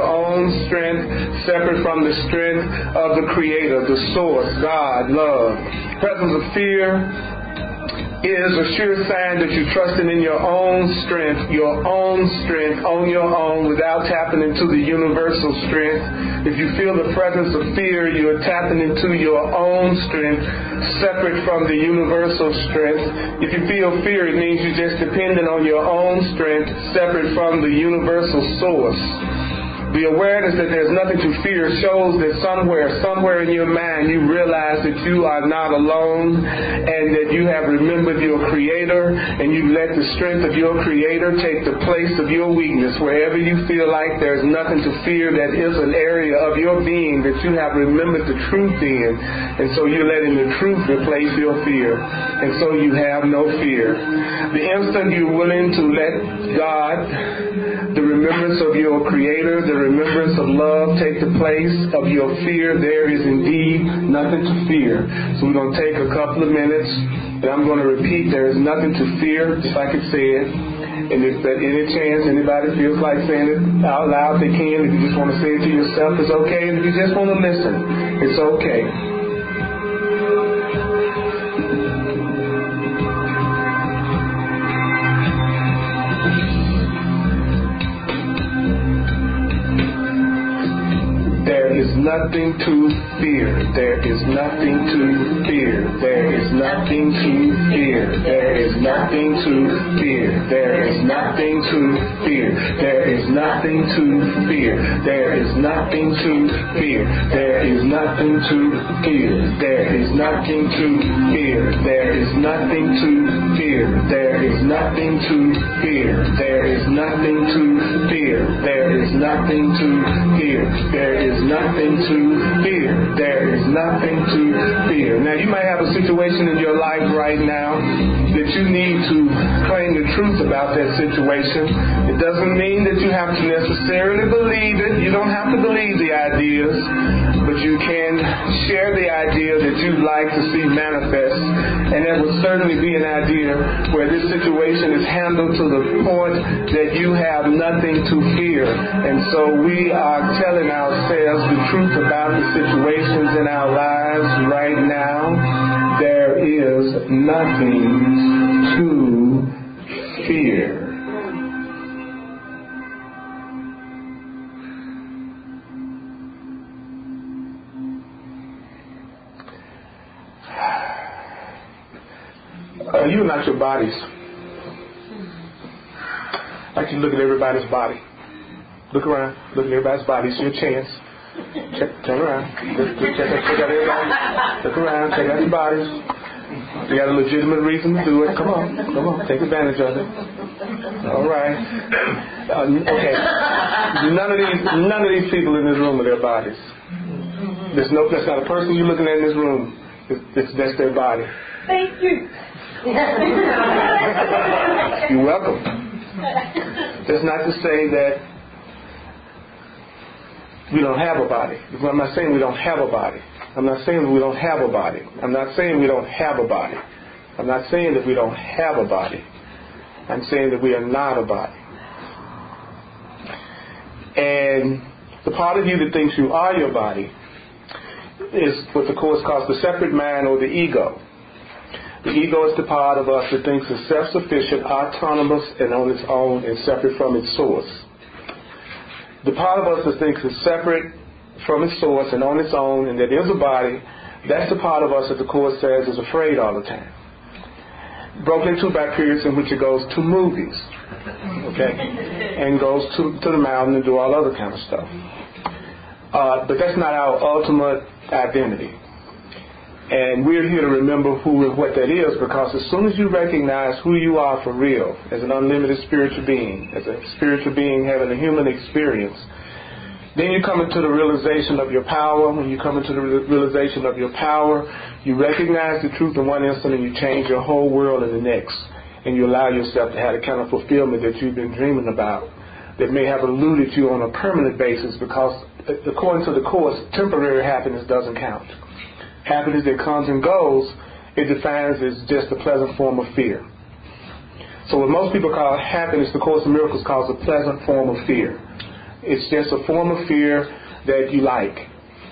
your own strength, separate from the strength of the Creator, the source, God, love. Presence of fear is a sure sign that you're trusting in your own strength on your own without tapping into the universal strength. If you feel the presence of fear, you are tapping into your own strength separate from the universal strength. If you feel fear, it means you're just dependent on your own strength separate from the universal source. The awareness that there's nothing to fear shows that somewhere in your mind, you realize that you are not alone and that you have remembered your Creator and you let the strength of your Creator take the place of your weakness. Wherever you feel like there's nothing to fear, that is an area of your being that you have remembered the truth in. And so you're letting the truth replace your fear. And so you have no fear. The instant you're willing to let God, the remembrance of your Creator, the remembrance of love take the place of your fear, there is indeed nothing to fear. So we're going to take a couple of minutes and I'm going to repeat, there is nothing to fear, if I could say it. And if at any chance anybody feels like saying it out loud, they can. If you just want to say it to yourself, it's okay. And if you just want to listen, it's okay. There is nothing to fear. There is nothing to fear. There is nothing to fear. There is nothing to fear. There is nothing to fear. There is nothing to fear. There is nothing to fear. There is nothing to fear. There is nothing to fear. There is nothing to fear. There is nothing to fear. There is nothing to fear. There is nothing to fear. There is nothing to fear. There is nothing to fear. Now, you may have a situation in your life right now that you need to claim the truth about that situation. It doesn't mean that you have to necessarily believe it. You don't have to believe the ideas, but you can share the idea that you'd like to see manifest. And that would certainly be an idea where this situation is handled to the point that you have nothing to fear. And so we are telling ourselves the truth about the situations in our lives right now. There is nothing to fear. You are not your bodies. I like you to look at everybody's body. Look around. Look at everybody's body. It's your chance. Turn around. Check out everybody. Look around. Check out your bodies. You got a legitimate reason to do it. Come on. Take advantage of it. All right. Okay. None of these people in this room are their bodies. That's not a person you're looking at in this room. That's their body. Thank you. You're welcome. That's not to say that we don't have a body. I'm not saying we don't have a body. I'm not saying we don't have a body. I'm not saying we don't have a body. I'm not saying that we don't have a body. I'm saying that we are not a body. And the part of you that thinks you are your body is what the Course calls the separate mind or the ego. The ego is the part of us that thinks it's self-sufficient, autonomous, and on its own and separate from its source. The part of us that thinks it's separate from its source and on its own and that is a body, that's the part of us that the Course says is afraid all the time. Broken into by periods in which it goes to movies, okay, and goes to the mountain and do all other kind of stuff. But that's not our ultimate identity. And we're here to remember who and what that is, because as soon as you recognize who you are for real, as an unlimited spiritual being, as a spiritual being having a human experience, then you come into the realization of your power. When you come into the realization of your power, you recognize the truth in one instant and you change your whole world in the next. And you allow yourself to have the kind of fulfillment that you've been dreaming about that may have eluded you on a permanent basis, because according to the Course, temporary happiness doesn't count. Happiness that comes and goes, it defines as just a pleasant form of fear. So what most people call happiness, the Course in Miracles calls a pleasant form of fear. It's just a form of fear that you like.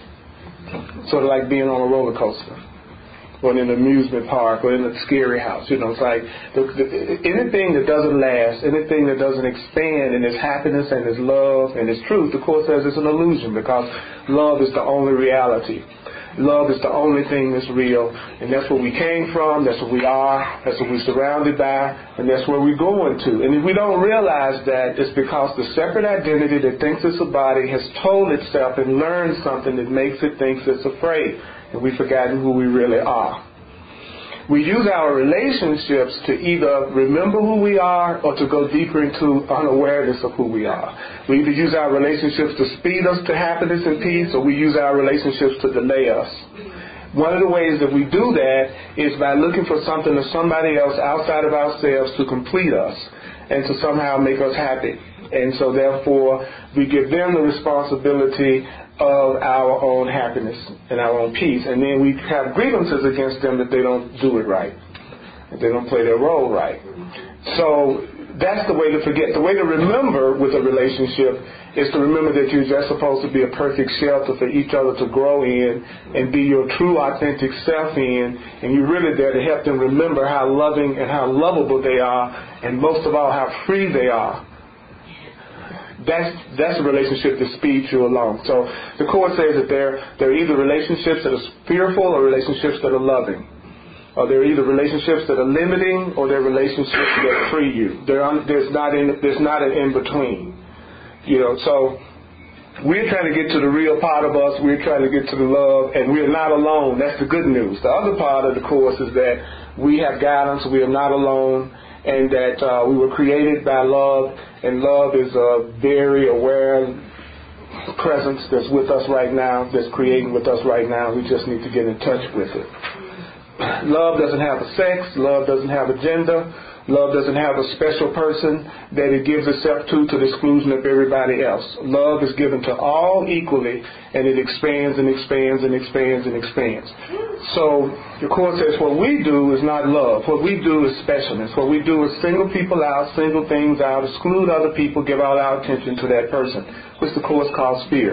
Sort of like being on a roller coaster, or in an amusement park, or in a scary house. It's like anything that doesn't last, anything that doesn't expand in its happiness and its love and its truth, the Course says it's an illusion, because love is the only reality. Love is the only thing that's real, and that's where we came from, that's what we are, that's what we're surrounded by, and that's where we're going to. And if we don't realize that, it's because the separate identity that thinks it's a body has told itself and learned something that makes it think it's afraid, and we've forgotten who we really are. We use our relationships to either remember who we are or to go deeper into unawareness of who we are. We either use our relationships to speed us to happiness and peace, or we use our relationships to delay us. One of the ways that we do that is by looking for something or somebody else outside of ourselves to complete us and to somehow make us happy. And so therefore, we give them the responsibility of our own happiness and our own peace. And then we have grievances against them that they don't do it right, that they don't play their role right. So that's the way to forget. The way to remember with a relationship is to remember that you're just supposed to be a perfect shelter for each other to grow in and be your true, authentic self in. And you're really there to help them remember how loving and how lovable they are, and most of all, how free they are. That's a relationship that speeds you along. So the Course says that there are either relationships that are fearful or relationships that are loving. Or there are either relationships that are limiting or there are relationships that free you. There's not an in-between. So we're trying to get to the real part of us. We're trying to get to the love, and we're not alone. That's the good news. The other part of the Course is that we have guidance. We are not alone. And that we were created by love, and love is a very aware presence that's with us right now, that's creating with us right now. We just need to get in touch with it. Love doesn't have a sex. Love doesn't have a gender. Love doesn't have a special person that it gives itself to the exclusion of everybody else. Love is given to all equally, and it expands and expands and expands and expands. So the Course says what we do is not love. What we do is specialness. What we do is single people out, single things out, exclude other people, give all our attention to that person, which the Course calls fear.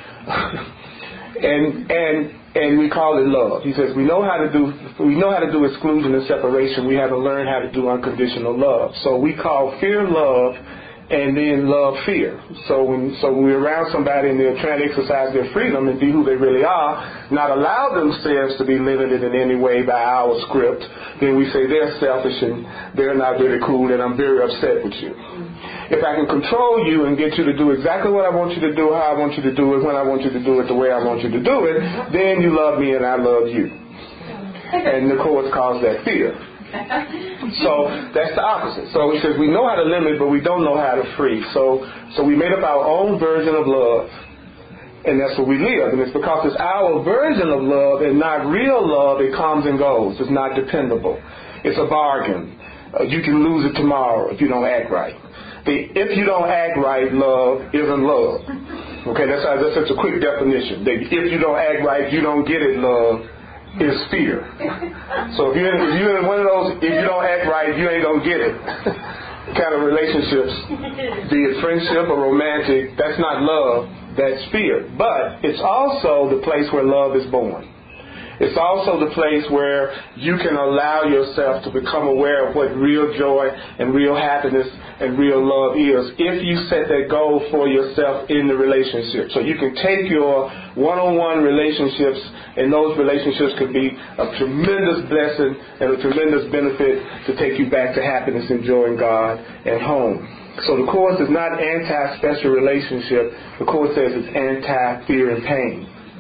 And we call it love. He says we know how to do exclusion and separation. We have to learn how to do unconditional love. So we call fear love, and then love fear. So when we're around somebody and they're trying to exercise their freedom and be who they really are, not allow themselves to be limited in any way by our script, then we say they're selfish and they're not really cool and I'm very upset with you. If I can control you and get you to do exactly what I want you to do, how I want you to do it, when I want you to do it, the way I want you to do it, then you love me and I love you. And the Course calls that fear. So that's the opposite. So he says we know how to limit, but we don't know how to free. So we made up our own version of love, and that's what we live. And it's because it's our version of love and not real love. It comes and goes. It's not dependable. It's a bargain. You can lose it tomorrow if you don't act right. If you don't act right, love isn't love. Okay, that's such a quick definition. If you don't act right, you don't get it, love is fear. So if you're in one of those, if you don't act right, you ain't gonna get it kind of relationships, be it friendship or romantic, that's not love, that's fear. But it's also the place where love is born. It's also the place where you can allow yourself to become aware of what real joy and real happiness and real love is if you set that goal for yourself in the relationship. So you can take your one-on-one relationships, and those relationships can be a tremendous blessing and a tremendous benefit to take you back to happiness and joy in God and home. So the Course is not anti-special relationship. The Course says it's anti-fear and pain.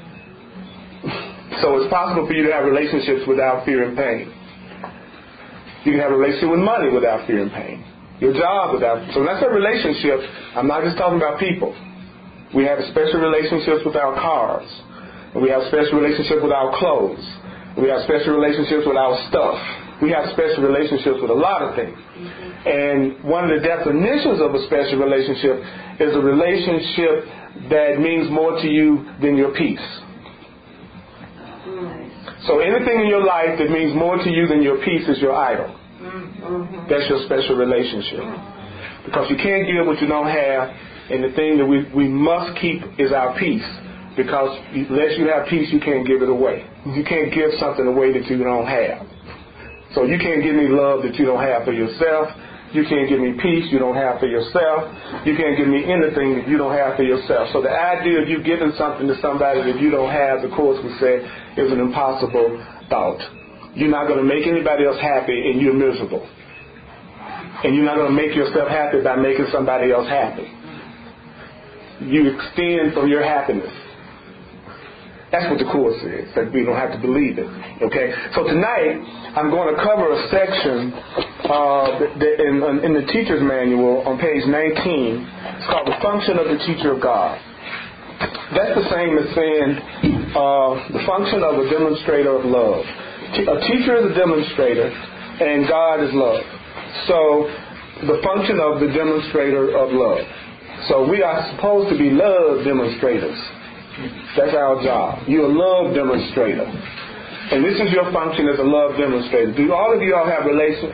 So it's possible for you to have relationships without fear and pain. You can have a relationship with money without fear and pain. Your job without. So when I say relationship, I'm not just talking about people. We have special relationships with our cars. And we have special relationships with our clothes. And we have special relationships with our stuff. We have special relationships with a lot of things. And one of the definitions of a special relationship is a relationship that means more to you than your peace. So anything in your life that means more to you than your peace is your idol. That's your special relationship. Because you can't give what you don't have, And the thing that we must keep is our peace. Because unless you have peace, you can't give it away. You can't give something away that you don't have. So you can't give me love that you don't have for yourself. You can't give me peace you don't have for yourself. You can't give me anything that you don't have for yourself. So the idea of you giving something to somebody that you don't have, the Course would say, is an impossible thought. You're not going to make anybody else happy and you're miserable. And you're not going to make yourself happy by making somebody else happy. You extend from your happiness. That's what the Course says. That we don't have to believe it. Okay? So tonight, I'm going to cover a section in the teacher's manual on page 19. It's called The Function of the Teacher of God. That's the same as saying the function of a demonstrator of love. A teacher is a demonstrator, and God is love. So, the function of the demonstrator of love. So we are supposed to be love demonstrators. That's our job. You're a love demonstrator. And this is your function as a love demonstrator. Do all of you all have relationships?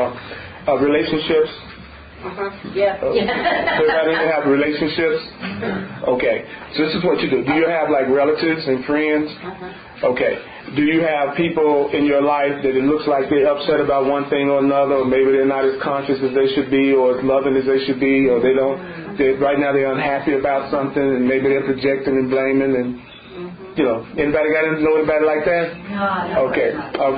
Yeah. Everybody have relationships? Okay. So this is what you do. Do you have like relatives and friends? Okay. Do you have people in your life that it looks like they're upset about one thing or another, or maybe they're not as conscious as they should be, or as loving as they should be, or right now they're unhappy about something, and maybe they're projecting and blaming, and anybody know anybody like that? No. Okay.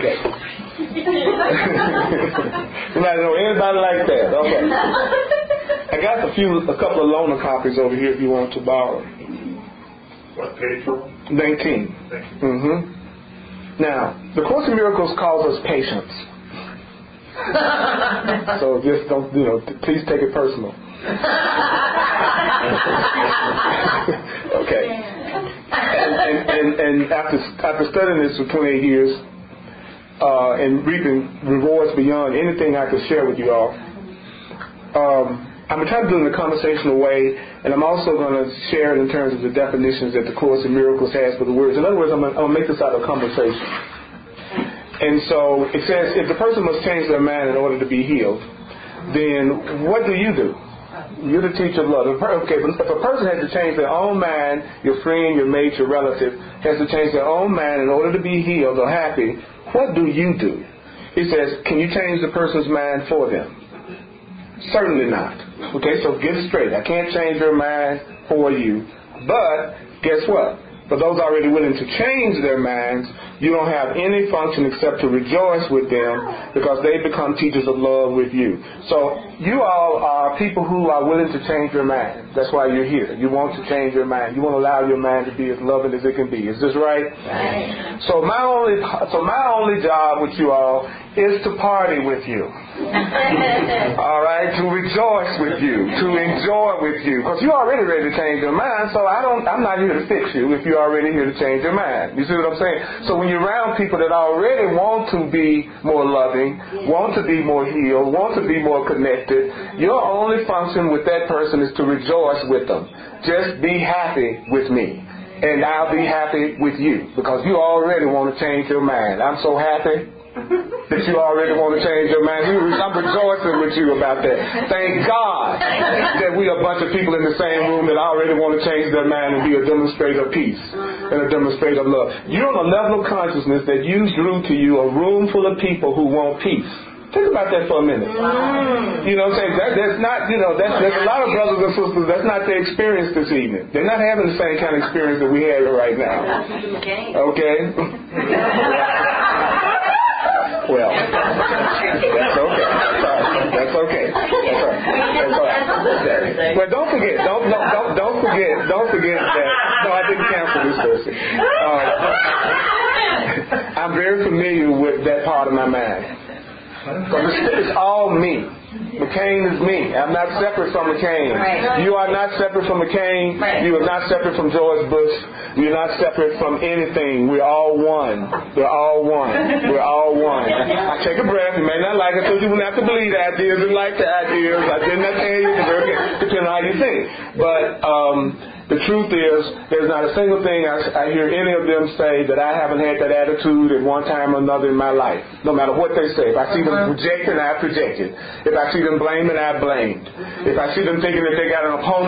Anybody know anybody like that? Okay. I got a couple of loaner copies over here if you want to borrow. What page? 19. Now, the Course in Miracles calls us patients. So just don't, please take it personal. Okay. And after studying this for 28 years and reaping rewards beyond anything I could share with you all, I'm trying to do it in a conversational way, and I'm also going to share it in terms of the definitions that the Course in Miracles has for the words. In other words, I'm going to make this out of a conversation. And so it says, if the person must change their mind in order to be healed, then what do? You're the teacher of love. Okay, but if a person has to change their own mind, your friend, your mate, your relative, has to change their own mind in order to be healed or happy, what do? It says, can you change the person's mind for them? Certainly not. Okay, so get it straight. I can't change their mind for you. But guess what? For those already willing to change their minds, you don't have any function except to rejoice with them because they become teachers of love with you. So you all are people who are willing to change your mind. That's why you're here. You want to change your mind. You want to allow your mind to be as loving as it can be. Is this right? Right. So my only job with you all is to party with you. All right, to rejoice with you, to enjoy with you, because you're already ready to change your mind. So I'm not here to fix you if you're already here to change your mind. You see what I'm saying? So when you're around people that already want to be more loving, want to be more healed, want to be more connected, your only function with that person is to rejoice with them. Just be happy with me, and I'll be happy with you, because you already want to change your mind. I'm so happy that you already want to change your mind. I'm rejoicing with you about that. Thank God that we are a bunch of people in the same room that already want to change their mind and be a demonstrator of peace and a demonstrator of love. You're on a level of consciousness that you drew to you a room full of people who want peace. Think about that for a minute. You know what I'm saying? That's not, there's a lot of brothers and sisters, that's not their experience this evening. They're not having the same kind of experience that we have right now. Okay? Well, that's okay. That's okay. That's all right. But don't forget that. No, I didn't cancel this person. I'm very familiar with that part of my mind. Because it's all me. McCain is me. I'm not separate from McCain. Right. You are not separate from McCain. Right. You are not separate from George Bush. You're not separate from anything. We're all one. We're all one. We're all one. I take a breath. You may not like it, so you wouldn't have to believe the ideas and like the ideas. I did not tell you. Depending on how you think. But the truth is, there's not a single thing I hear any of them say that I haven't had that attitude at one time or another in my life. No matter what they say. If I see them projecting, I projected. If I see them blaming, I blamed. If I see them thinking that they got an opponent,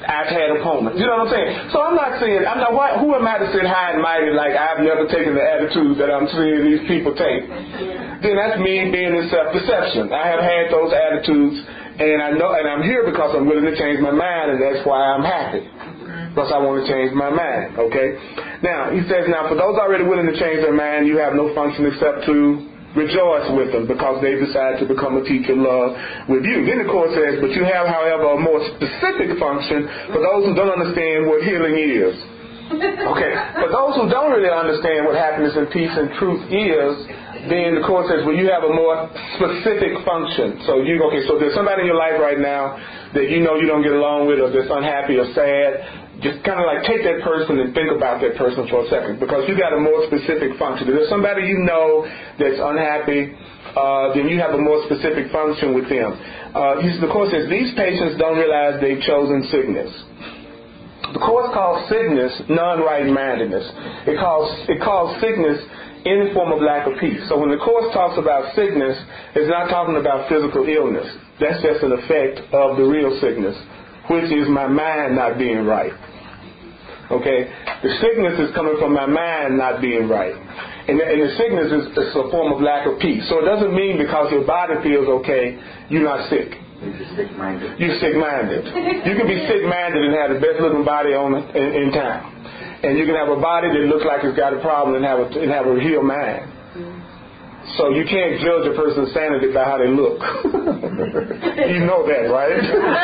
I've had opponents. You know what I'm saying? So I'm not saying, who am I to sit high and mighty like I've never taken the attitude that I'm seeing these people take? Then that's me being in self-deception. I have had those attitudes, and I know, and I'm here because I'm willing to change my mind, and that's why I'm happy. Because I want to change my mind, okay? Now, he says, now, for those already willing to change their mind, you have no function except to rejoice with them because they decide to become a teacher of love with you. Then the Court says, but you have, however, a more specific function for those who don't understand what healing is. Okay, for those who don't really understand what happiness and peace and truth is, then the Court says, well, you have a more specific function. So there's somebody in your life right now that you know you don't get along with, or that's unhappy or sad. Just kind of like take that person and think about that person for a second, because you got a more specific function. If there's somebody you know that's unhappy, then you have a more specific function with them. The Court says these patients don't realize they've chosen sickness. The Court calls sickness non-right-mindedness. It calls sickness any form of lack of peace. So when the Court talks about sickness, it's not talking about physical illness. That's just an effect of the real sickness, which is my mind not being right. Okay? The sickness is coming from my mind not being right. And the sickness is a form of lack of peace. So it doesn't mean because your body feels okay, you're not sick. You're sick-minded. You're sick-minded. You can be sick-minded and have the best-looking body in town. And you can have a body that looks like it's got a problem and have a healed mind. So you can't judge a person's sanity by how they look. You know that, right?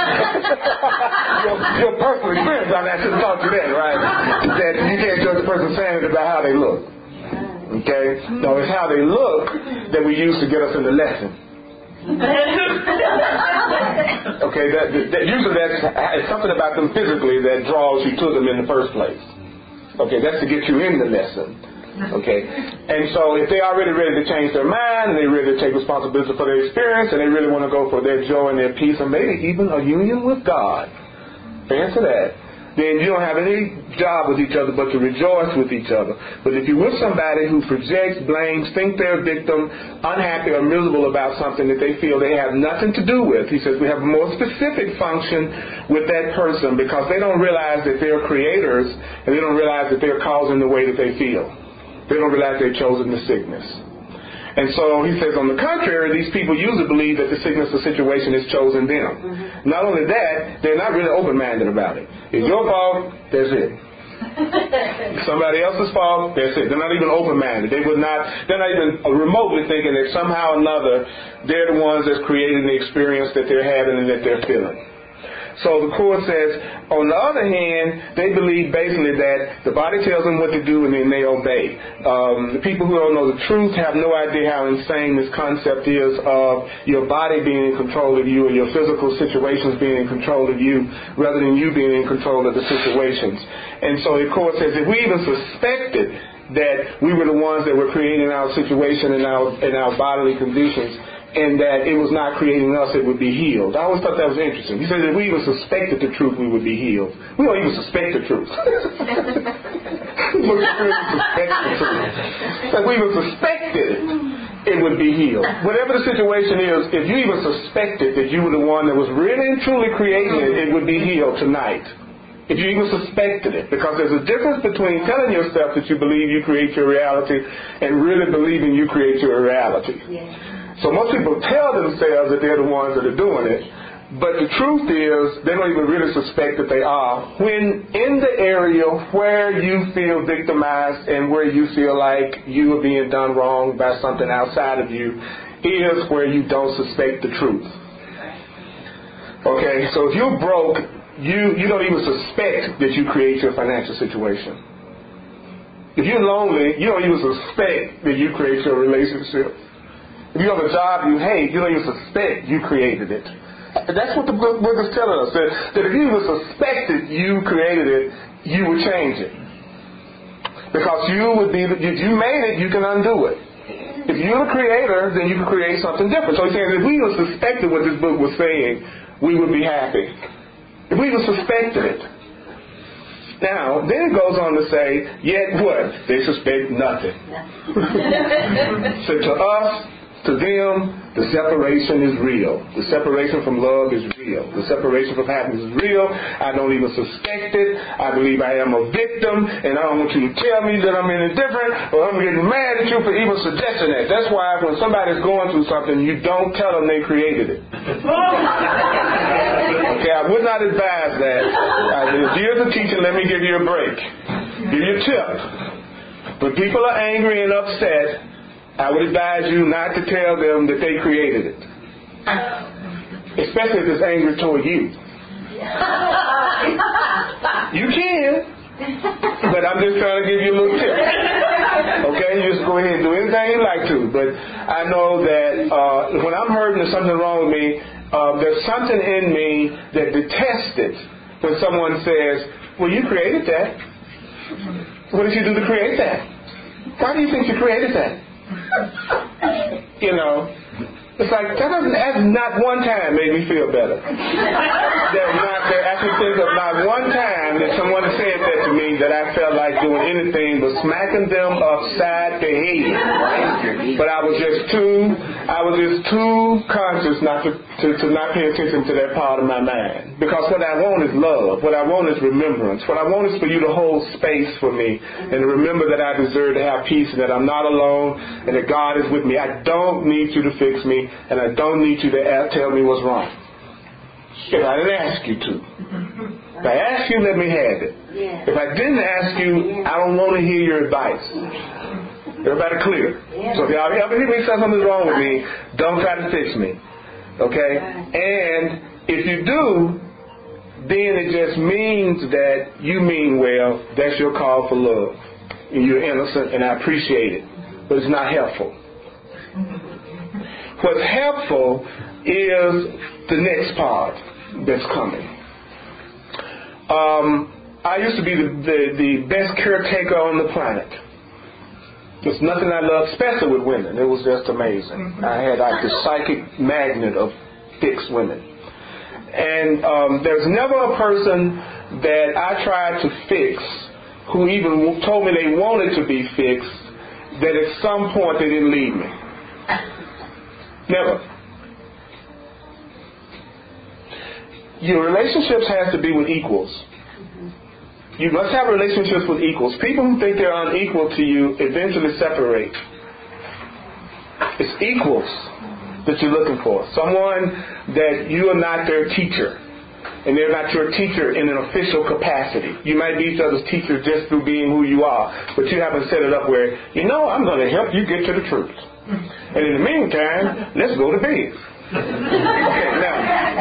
Your personal experience on that should taught you that, right? That you can't judge a person's sanity by how they look. Okay? No, it's how they look that we use to get us in the lesson. Okay, usually it's something about them physically that draws you to them in the first place. Okay, that's to get you in the lesson. Okay, and so if they're already ready to change their mind, and they're ready to take responsibility for their experience, and they really want to go for their joy and their peace, and maybe even a union with God, answer that, then you don't have any job with each other but to rejoice with each other. But if you're with somebody who projects, blames, think they're a victim, unhappy or miserable about something that they feel they have nothing to do with, he says we have a more specific function with that person because they don't realize that they're creators, and they don't realize that they're causing the way that they feel. They don't realize they've chosen the sickness. And so he says, on the contrary, these people usually believe that the sickness or situation has chosen them. Mm-hmm. Not only that, they're not really open-minded about it. It's your fault, that's it. Somebody else's fault, that's it. They're not even open-minded. They're not even remotely thinking that somehow or another they're the ones that's creating the experience that they're having and that they're feeling. So the Court says, on the other hand, they believe basically that the body tells them what to do and then they obey. The people who don't know the truth have no idea how insane this concept is of your body being in control of you and your physical situations being in control of you rather than you being in control of the situations. And so the Court says if we even suspected that we were the ones that were creating our situation and our bodily conditions, and that it was not creating us, it would be healed. I always thought that was interesting. He said if we even suspected the truth, we would be healed. We don't even suspect the truth. We don't even suspect the truth. If we even suspected it would be healed. Whatever the situation is, if you even suspected that you were the one that was really and truly creating it, it would be healed tonight. If you even suspected it. Because there's a difference between telling yourself that you believe you create your reality and really believing you create your reality. Yeah. So most people tell themselves that they're the ones that are doing it, but the truth is they don't even really suspect that they are. When in the area where you feel victimized and where you feel like you are being done wrong by something outside of you is where you don't suspect the truth. Okay, so if you're broke, you don't even suspect that you create your financial situation. If you're lonely, you don't even suspect that you create your relationship. If you have a job you hate, you don't even suspect you created it. That's what the book is telling us, that if you even suspected you created it, you would change it. Because if you made it, you can undo it. If you're the creator, then you can create something different. So he's saying if we even suspected what this book was saying, we would be happy. If we even suspected it. Now, then it goes on to say, yet what? They suspect nothing. So to us, To them, the separation is real. The separation from love is real. The separation from happiness is real. I don't even suspect it. I believe I am a victim, and I don't want you to tell me that I'm indifferent, or I'm getting mad at you for even suggesting that. That's why when somebody's going through something, you don't tell them they created it. Okay, I would not advise that. Years of teaching, let me give you a break. Give you a tip. When people are angry and upset, I would advise you not to tell them that they created it. Especially if it's angry toward you. You can, but I'm just trying to give you a little tip. Okay, you just go ahead and do anything you like to. But I know that when I'm hurting, there's something wrong with me. There's something in me that detests it when someone says, well, you created that. What did you do to create that? Why do you think you created that? You know, it's like that has not one time made me feel better. I can think of not one time that someone said that to me that I felt like doing anything but smacking them upside the head. But I was just too conscious not to not pay attention to that part of my mind. Because what I want is love. What I want is remembrance. What I want is for you to hold space for me and to remember that I deserve to have peace and that I'm not alone and that God is with me. I don't need you to fix me, and I don't need you to tell me what's wrong. If I didn't ask you to. If I asked you, let me have it. If I didn't ask you, I don't want to hear your advice. Everybody clear? So if y'all hear me say something's wrong with me, don't try to fix me. Okay? And if you do, then it just means that you mean well. That's your call for love. And you're innocent, and I appreciate it. But it's not helpful. What's helpful is the next part that's coming. I used to be the best caretaker on the planet. There's nothing I love, especially with women. It was just amazing. I had like the psychic magnet of fixed women. And there's never a person that I tried to fix who even told me they wanted to be fixed that at some point they didn't leave me. Never. Your relationships has to be with equals. You must have relationships with equals. People who think they're unequal to you eventually separate. It's equals that you're looking for. Someone that you are not their teacher, and they're not your teacher in an official capacity. You might be each other's teacher just through being who you are, but you haven't set it up where, I'm going to help you get to the truth. And in the meantime, let's go to bed. Okay, now.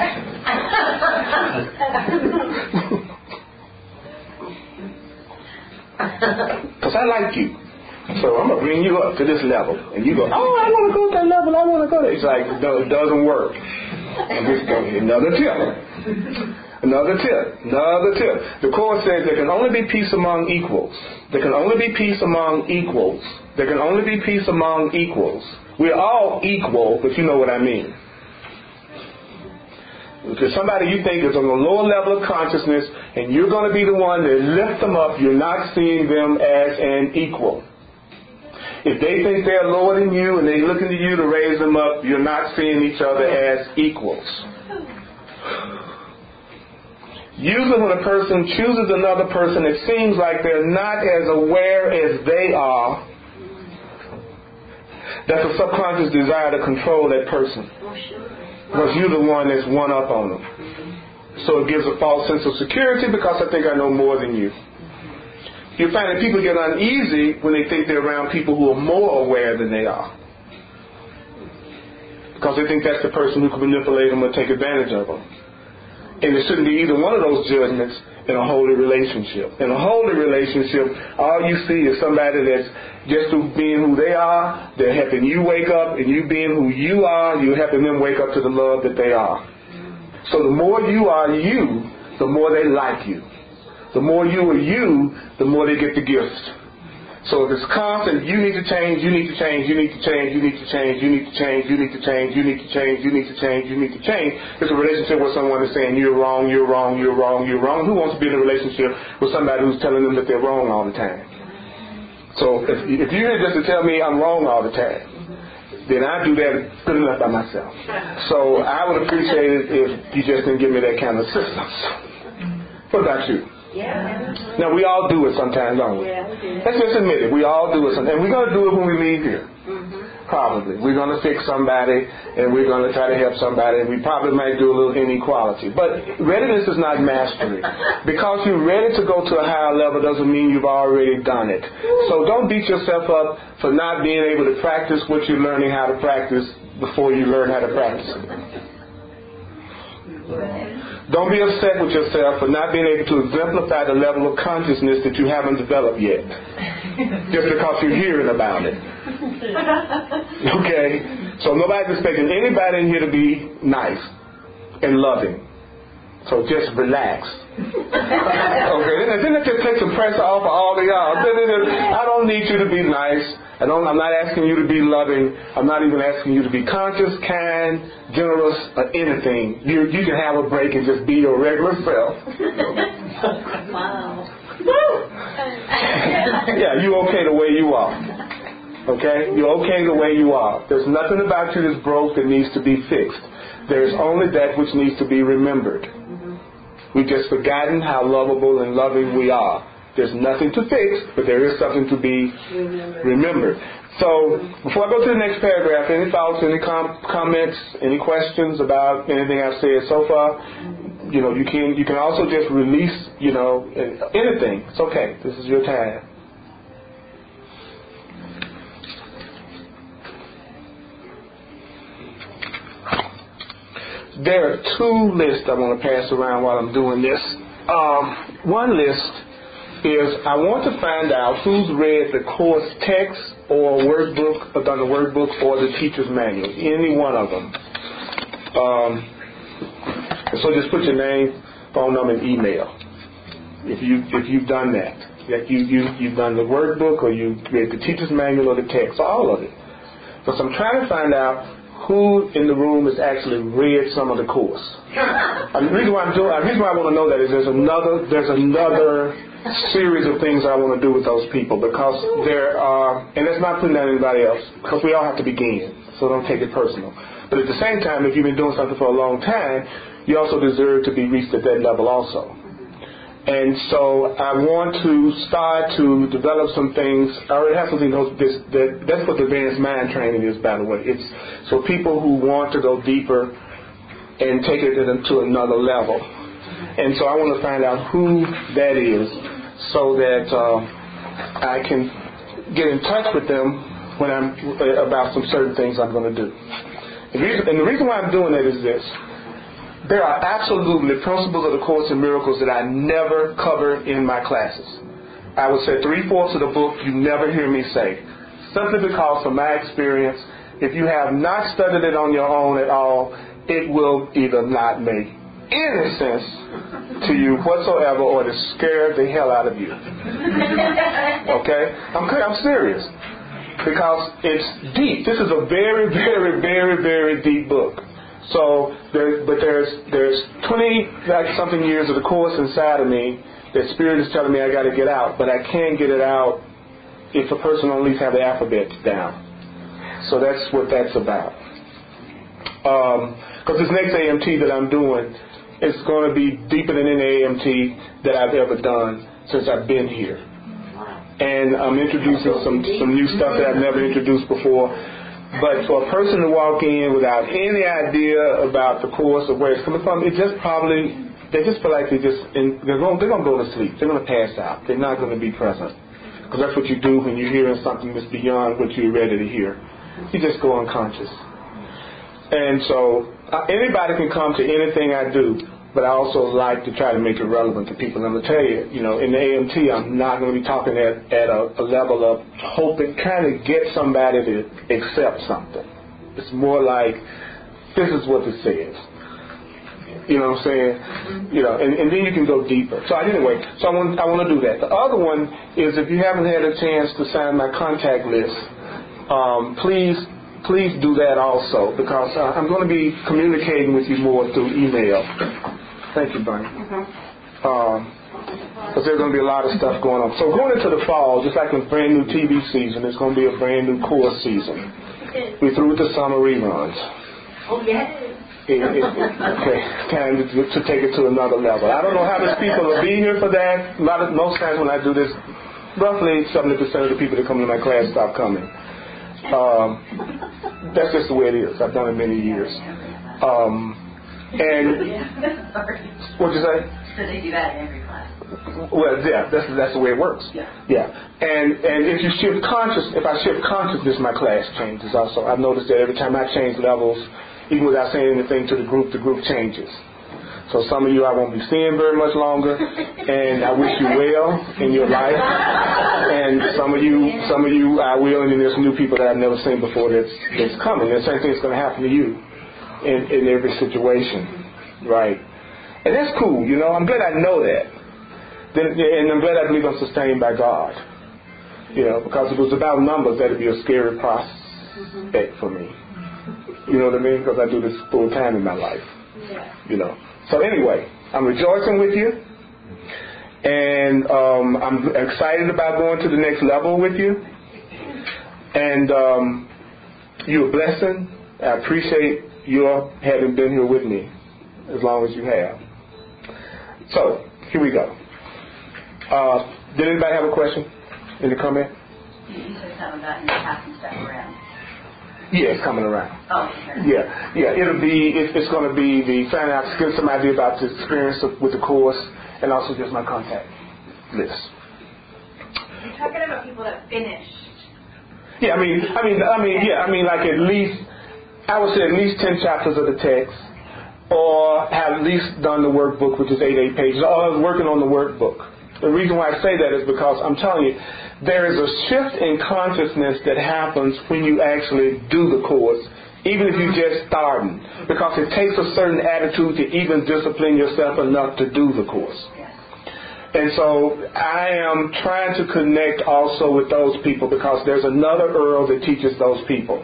Because I like you. So I'm going to bring you up to this level. And you go, I want to go to that level. I want to go there. It's like, no, it doesn't work. And this goes, another tip. The Course says there can only be peace among equals. There can only be peace among equals. There can only be peace among equals. We're all equal, but you know what I mean. If there's somebody you think is on a lower level of consciousness and you're going to be the one that lifts them up, you're not seeing them as an equal. If they think they're lower than you and they're looking to you to raise them up, you're not seeing each other as equals. Usually when a person chooses another person, it seems like they're not as aware as they are. That's a subconscious desire to control that person. Because you're the one that's one up on them. So it gives a false sense of security because I think I know more than you. You find that people get uneasy when they think they're around people who are more aware than they are. Because they think that's the person who can manipulate them or take advantage of them. And there shouldn't be either one of those judgments in a holy relationship. In a holy relationship, all you see is somebody that's just through being who they are, they're helping you wake up, and you being who you are, you're helping them wake up to the love that they are. So the more you are you, the more they like you. The more you are you, the more they get the gift. So if it's constant, you need to change, you need to change, you need to change, you need to change, you need to change, you need to change, you need to change, you need to change, you need to change. It's a relationship where someone is saying you're wrong, you're wrong, you're wrong, you're wrong. Who wants to be in a relationship with somebody who's telling them that they're wrong all the time? So if you're here just to tell me I'm wrong all the time, then I do that good enough by myself. So I would appreciate it if you just didn't give me that kind of assistance. What about you? Yeah. Now, we all do it sometimes, don't we? Yeah, we do. Let's just admit it. We all do it sometimes. And we're going to do it when we leave here. Probably. We're going to fix somebody, and we're going to try to help somebody, and we probably might do a little inequality. But readiness is not mastery. Because you're ready to go to a higher level doesn't mean you've already done it. So don't beat yourself up for not being able to practice what you're learning how to practice before you learn how to practice it. Don't be upset with yourself for not being able to exemplify the level of consciousness that you haven't developed yet. Just because you're hearing about it. Okay? So nobody's expecting anybody in here to be nice and loving. So just relax. Okay? Then it just takes some pressure off of all of y'all. I don't need you to be nice. I'm not asking you to be loving. I'm not even asking you to be conscious, kind, generous, or anything. You can have a break and just be your regular self. Wow. Yeah, you're okay the way you are. Okay? You're okay the way you are. There's nothing about you that's broke that needs to be fixed. There's only that which needs to be remembered. We've just forgotten how lovable and loving we are. There's nothing to fix, but there is something to be remembered. So, before I go to the next paragraph, any thoughts, any comments, any questions about anything I've said so far? You can also just release, anything. It's okay. This is your time. There are two lists I want to pass around while I'm doing this. One list is I want to find out who's read the course text or workbook, or done the workbook or the teacher's manual. Any one of them. So just put your name, phone number, and email. If you've done that, you've done the workbook or you read the teacher's manual or the text, all of it. So I'm trying to find out who in the room has actually read some of the course. And the reason why I want to know that is there's another series of things I want to do with those people, because there are, and it's not putting down anybody else, because we all have to begin, so don't take it personal. But at the same time, if you've been doing something for a long time, you also deserve to be reached at that level also. And so I want to start to develop some things. I already have something that's what the advanced mind training is, by the way. It's so people who want to go deeper and take it to another level. And so I want to find out who that is so that I can get in touch with them when I'm about some certain things I'm going to do. And the reason why I'm doing that is this. There are absolutely principles of the Course in Miracles that I never cover in my classes. I would say 3/4 of the book you never hear me say. Simply because from my experience, if you have not studied it on your own at all, it will either not make any sense to you whatsoever or to scare the hell out of you. Okay? I'm serious. Because it's deep. This is a very, very, very, very deep book. So, there's 20-something years of the Course inside of me that Spirit is telling me I got to get out, but I can't get it out if a person at least have the alphabet down. So that's what that's about. Because this next AMT that I'm doing is going to be deeper than any AMT that I've ever done since I've been here. And I'm introducing some new stuff that I've never introduced before. But for a person to walk in without any idea about the Course or where it's coming from, they just feel like they're going to go to sleep. They're going to pass out. They're not going to be present. Because that's what you do when you're hearing something that's beyond what you're ready to hear. You just go unconscious. And so anybody can come to anything I do, but I also like to try to make it relevant to people. And I'm going to tell you, in the AMT, I'm not going to be talking at a level of hoping, trying to get somebody to accept something. It's more like, this is what it says. You know what I'm saying? And then you can go deeper. So anyway, I want to do that. The other one is, if you haven't had a chance to sign my contact list, please do that also, because I'm going to be communicating with you more through email. Thank you, Bernie. Because there's going to be a lot of stuff going on. So going into the fall, just like a brand new TV season, it's going to be a brand new course season. We through with the summer reruns. Oh, yes. Okay, time to take it to another level. I don't know how many people will be here for that. Most times when I do this, roughly 70% of the people that come to my class stop coming. That's just the way it is. I've done it many years. And what'd you say? So they do that in every class. Well, yeah, that's the way it works. Yeah. And if you shift if I shift consciousness, my class changes also. I've noticed that every time I change levels, even without saying anything to the group changes. So some of you I won't be seeing very much longer, and I wish you well in your life. And some of you I will, and then there's new people that I've never seen before that's coming. The same thing's going to happen to you in every situation, right? And that's cool, you know. I'm glad I know that. And I'm glad I believe I'm sustained by God. You know, because if it was about numbers, that would be a scary prospect for me. You know what I mean? Because I do this full time in my life. You know. So anyway, I'm rejoicing with you. And I'm excited about going to the next level with you. And you're a blessing. I appreciate your having been here with me as long as you have. So, here we go. Did anybody have a question in the comment? You said something about your passing stuff around. Yeah, it's coming around. Oh, okay. Yeah. It's going to be the finding out, give some idea about the experience with the course, and also just my contact list. You're talking about people that finished. Yeah, I mean, like at least, I would say at least 10 chapters of the text, or have at least done the workbook, which is 8 pages, or I was working on the workbook. The reason why I say that is because I'm telling you, there is a shift in consciousness that happens when you actually do the course, even if you're just starting, because it takes a certain attitude to even discipline yourself enough to do the course. And so I am trying to connect also with those people, because there's another Earl that teaches those people.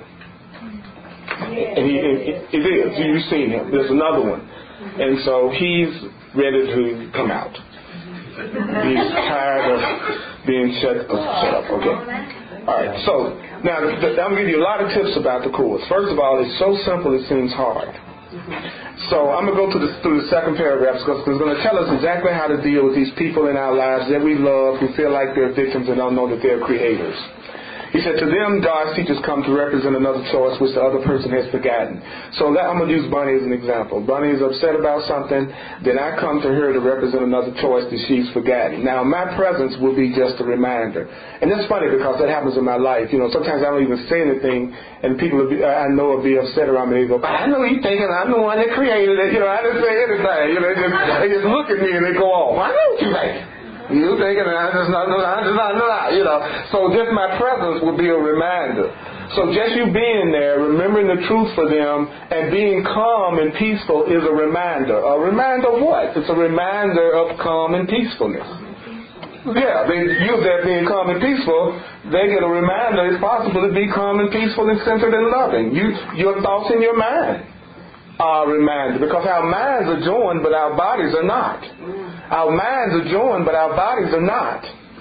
And it is. You've seen him. There's another one. And so he's ready to come out. He's tired of being shut up, okay? All right, so now I'm going to give you a lot of tips about the course. First of all, it's so simple it seems hard. So I'm going to go through the second paragraph, because it's going to tell us exactly how to deal with these people in our lives that we love, who feel like they're victims and don't know that they're creators. He said, to them, God's teachers come to represent another choice which the other person has forgotten. So I'm going to use Bunny as an example. Bunny is upset about something, then I come to her to represent another choice that she's forgotten. Now, my presence will be just a reminder. And that's funny, because that happens in my life. You know, sometimes I don't even say anything, and people I know will be upset around me. They go, I know you're thinking I'm the one that created it. You know, I didn't say anything. You know, they just look at me and they go off. I know what you think. You thinking I just not, you know. So just my presence will be a reminder. So just you being there, remembering the truth for them, and being calm and peaceful is a reminder. A reminder of what? It's a reminder of calm and peacefulness. Yeah, you there being calm and peaceful, they get a reminder it's possible to be calm and peaceful and centered and loving. Your thoughts in your mind are a reminder, because our minds are joined but our bodies are not. Our minds are joined but our bodies are not.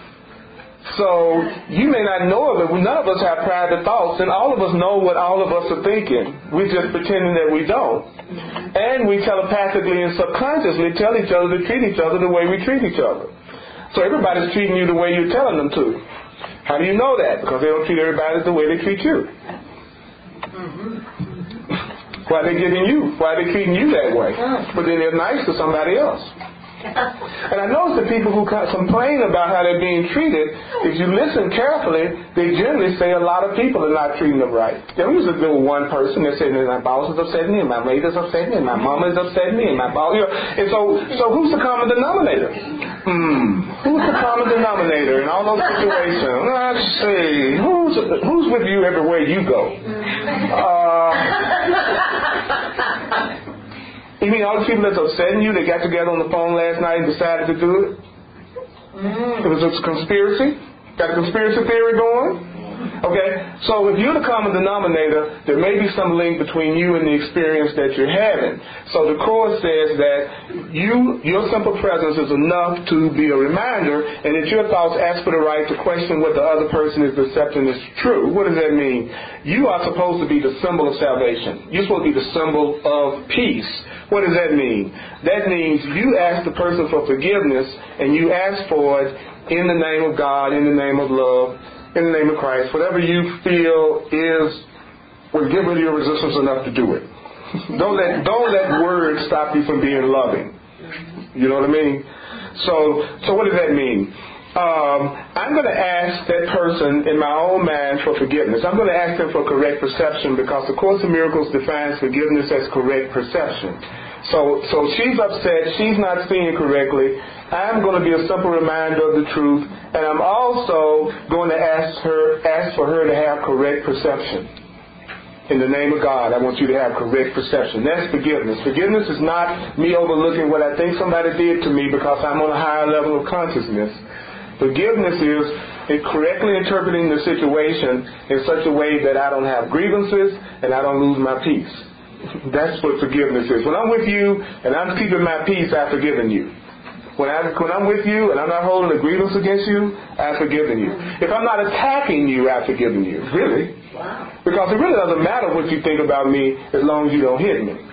So you may not know of it. None of us have private thoughts, and all of us know what all of us are thinking. We're just pretending that we don't. And we telepathically and subconsciously tell each other to treat each other the way we treat each other. So everybody's treating you the way you're telling them to. How do you know that? Because they don't treat everybody the way they treat you. Why are they getting you? Why are they treating you that way? But then they're nice to somebody else. And I notice the people who complain about how they're being treated, if you listen carefully, they generally say a lot of people are not treating them right. There was one person that said, my boss is upsetting me, and my mate is upsetting me, and my mama is upsetting me, and my boss, you know. And so who's the common denominator? Who's the common denominator in all those situations? Let's see. Who's with you everywhere you go? You mean all the people that's upsetting you, they got together on the phone last night and decided to do it? It was a conspiracy? Got a conspiracy theory going? Okay? So if you're the common denominator, there may be some link between you and the experience that you're having. So the Course says that your simple presence is enough to be a reminder, and that your thoughts ask for the right to question what the other person is accepting is true. What does that mean? You are supposed to be the symbol of salvation. You're supposed to be the symbol of peace. What does that mean? That means you ask the person for forgiveness, and you ask for it in the name of God, in the name of love, in the name of Christ. Whatever you feel will give rid of your resistance enough to do it. Don't let words stop you from being loving. You know what I mean? So what does that mean? I'm going to ask that person in my own mind for forgiveness. I'm going to ask them for correct perception, because the Course in Miracles defines forgiveness as correct perception. So she's upset, she's not seeing correctly. I'm going to be a simple reminder of the truth, and I'm also going to ask for her to have correct perception. In the name of God, I want you to have correct perception. That's forgiveness. Forgiveness is not me overlooking what I think somebody did to me because I'm on a higher level of consciousness. Forgiveness is correctly interpreting the situation in such a way that I don't have grievances and I don't lose my peace. That's what forgiveness is. When I'm with you and I'm keeping my peace, I've forgiven you. When I'm with you and I'm not holding a grievance against you, I've forgiven you. If I'm not attacking you, I've forgiven you. Really? Wow. Because it really doesn't matter what you think about me as long as you don't hit me.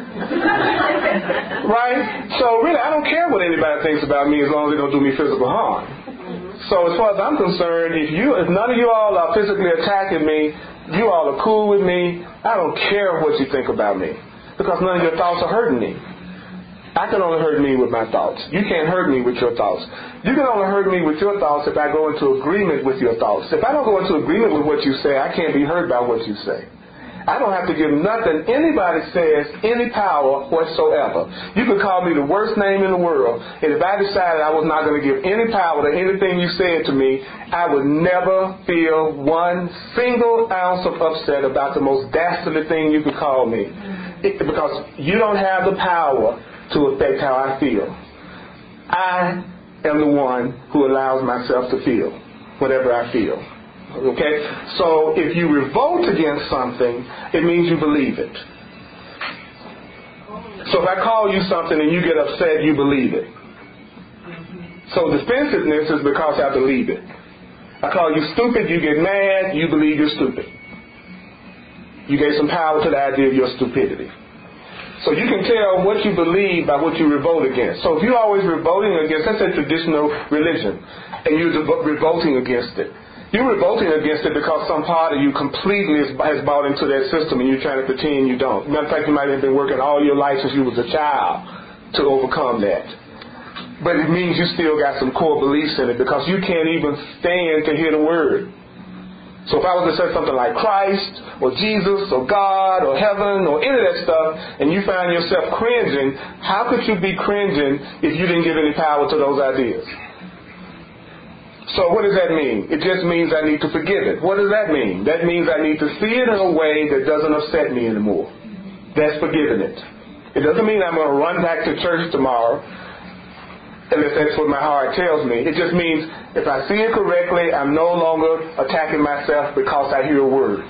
Right? So really, I don't care what anybody thinks about me as long as they don't do me physical harm. So as far as I'm concerned, if none of you all are physically attacking me, you all are cool with me, I don't care what you think about me. Because none of your thoughts are hurting me. I can only hurt me with my thoughts. You can't hurt me with your thoughts. You can only hurt me with your thoughts if I go into agreement with your thoughts. If I don't go into agreement with what you say, I can't be hurt by what you say. I don't have to give nothing anybody says any power whatsoever. You could call me the worst name in the world, and if I decided I was not going to give any power to anything you said to me, I would never feel one single ounce of upset about the most dastardly thing you could call me. Because you don't have the power to affect how I feel. I am the one who allows myself to feel whatever I feel. Okay? So if you revolt against something, it means you believe it. So if I call you something and you get upset, you believe it. So defensiveness is because I believe it. I call you stupid, you get mad, you believe you're stupid. You gave some power to the idea of your stupidity. So you can tell what you believe by what you revolt against. So if you're always revolting against, let's say traditional religion, and you're revolting against it, you're revolting against it because some part of you completely has bought into that system and you're trying to pretend you don't. Matter of fact, you might have been working all your life since you was a child to overcome that. But it means you still got some core beliefs in it because you can't even stand to hear the word. So if I was to say something like Christ or Jesus or God or heaven or any of that stuff and you find yourself cringing, how could you be cringing if you didn't give any power to those ideas? So what does that mean? It just means I need to forgive it. What does that mean? That means I need to see it in a way that doesn't upset me anymore. That's forgiving it. It doesn't mean I'm going to run back to church tomorrow unless that's what my heart tells me. It just means if I see it correctly, I'm no longer attacking myself because I hear a word.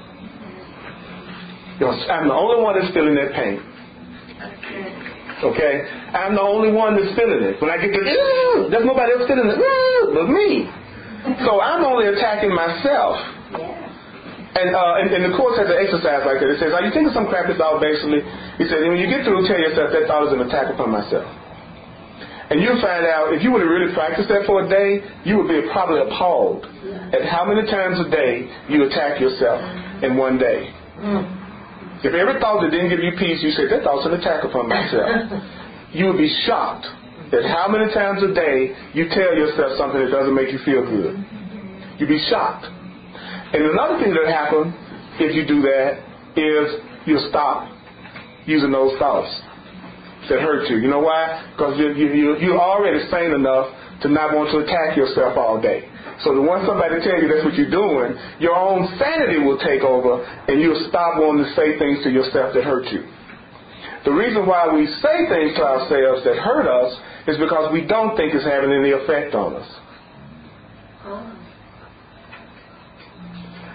I'm the only one that's feeling that pain. Okay? I'm the only one that's feeling it. When I get to, there's nobody else feeling it but me. So I'm only attacking myself. And the Course has an exercise like that. It says, are you thinking some crap is out basically? He said, when you get through, tell yourself that thought is an attack upon myself. And you'll find out, if you were to really practice that for a day, you would be probably appalled at how many times a day you attack yourself in one day. If every thought that didn't give you peace, you say, that thought's an attack upon myself. You would be shocked at how many times a day you tell yourself something that doesn't make you feel good. You'd be shocked. And another thing that happens if you do that is you'll stop using those thoughts that hurt you. You know why? Because you're already sane enough to not want to attack yourself all day. So the once somebody tells you that's what you're doing, your own sanity will take over and you'll stop wanting to say things to yourself that hurt you. The reason why we say things to ourselves that hurt us is because we don't think it's having any effect on us.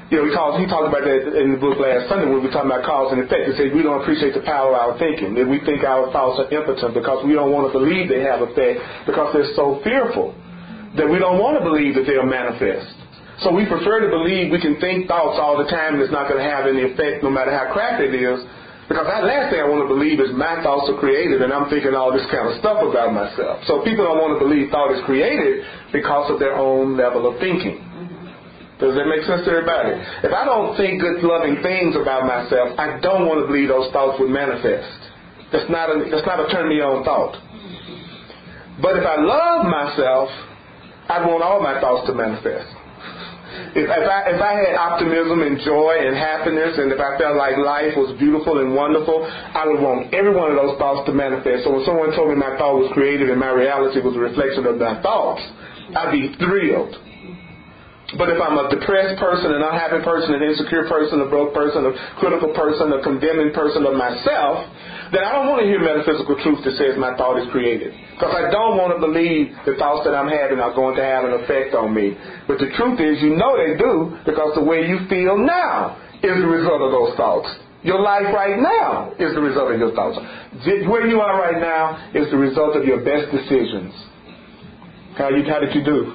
he talked about that in the book last Sunday when we were talking about cause and effect. He said we don't appreciate the power of our thinking. That we think our thoughts are impotent because we don't want to believe they have effect because they're so fearful that we don't want to believe that they'll manifest. So we prefer to believe we can think thoughts all the time and it's not going to have any effect no matter how crappy it is. Because that last thing I want to believe is my thoughts are created and I'm thinking all this kind of stuff about myself. So people don't want to believe thought is created because of their own level of thinking. Does that make sense to everybody? If I don't think good, loving things about myself, I don't want to believe those thoughts would manifest. That's not a turn-me-on thought. But if I love myself, I want all my thoughts to manifest. If I had optimism and joy and happiness, and if I felt like life was beautiful and wonderful, I would want every one of those thoughts to manifest. So when someone told me my thought was created and my reality was a reflection of my thoughts, I'd be thrilled. But if I'm a depressed person, an unhappy person, an insecure person, a broke person, a critical person, a condemning person of myself, then I don't want to hear metaphysical truth that says my thought is created. Because I don't want to believe the thoughts that I'm having are going to have an effect on me. But the truth is, you know they do, because the way you feel now is the result of those thoughts. Your life right now is the result of your thoughts. Where you are right now is the result of your best decisions. How did you do?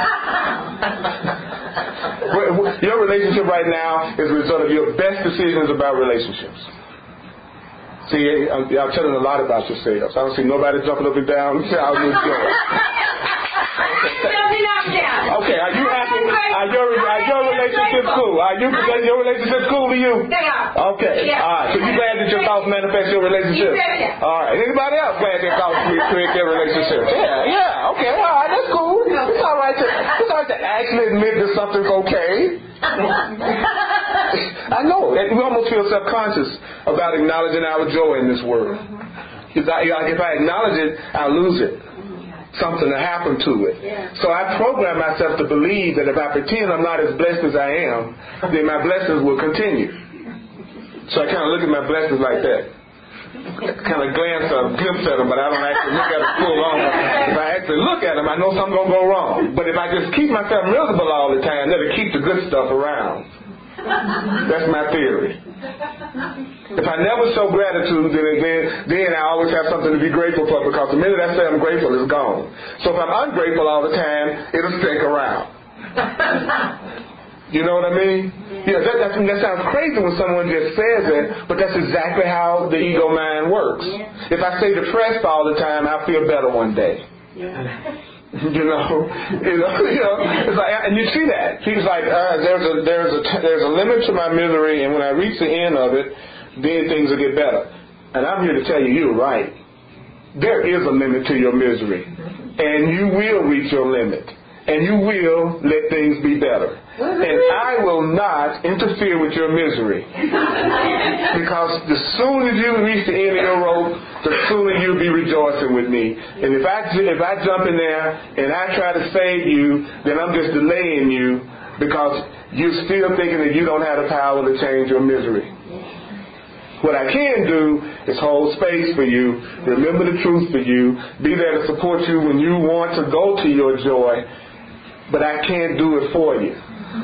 Your relationship right now is a result of your best decisions about relationships. See, I'm telling a lot about yourselves. I don't see nobody jumping up and down. I'll just go. Okay, are you happy? Are your relationships cool? Your relationships cool to you? They are. Okay. Yeah. All right. So you glad that your thoughts manifest your relationship? Yeah. All right. Anybody else glad their thoughts create their relationship? Yeah. Okay. All right. That's cool. It's all right to actually admit that something's okay. I know. We almost feel self-conscious about acknowledging our joy in this world. If I acknowledge it, I'll lose it. Something to happen to it. Yeah. So I program myself to believe that if I pretend I'm not as blessed as I am, then my blessings will continue. So I kind of look at my blessings like that. Kind of glimpse at them, but I don't actually look at them full on. If I actually look at them, I know something's going to go wrong. But if I just keep myself miserable all the time, that'll keep the good stuff around. That's my theory. If I never show gratitude, then I always have something to be grateful for, because the minute I say I'm grateful, it's gone. So if I'm ungrateful all the time, it'll stick around. You know what I mean? Yeah, that sounds crazy when someone just says it, but that's exactly how the ego mind works. If I stay depressed all the time, I'll feel better one day. You know, it's like, and you see that. He's like, there's a limit to my misery, and when I reach the end of it, then things will get better. And I'm here to tell you, you're right. There is a limit to your misery, and you will reach your limit, and you will let things be better. And I will not interfere with your misery, because the sooner you reach the end of your rope, the sooner you'll be rejoicing with me. And if I jump in there and I try to save you, then I'm just delaying you, because you're still thinking that you don't have the power to change your misery. What I can do is hold space for you, remember the truth for you, be there to support you when you want to go to your joy, but I can't do it for you.